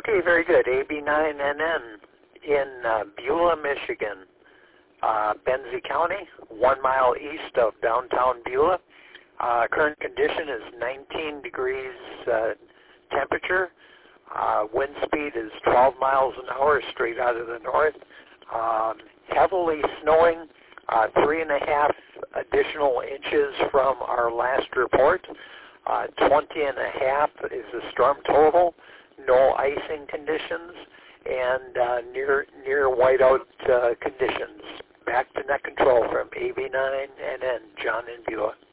Okay, very good. AB9NN in Beulah, Michigan, Benzie County, 1 mile east of downtown Beulah. Current condition is 19 degrees temperature. Wind speed is 12 miles an hour straight out of the north. Heavily snowing, 3.5 additional inches from our last report. 20.5 is the storm total. No icing conditions and near whiteout conditions. Back to net control from AB9NN, John in Beulah.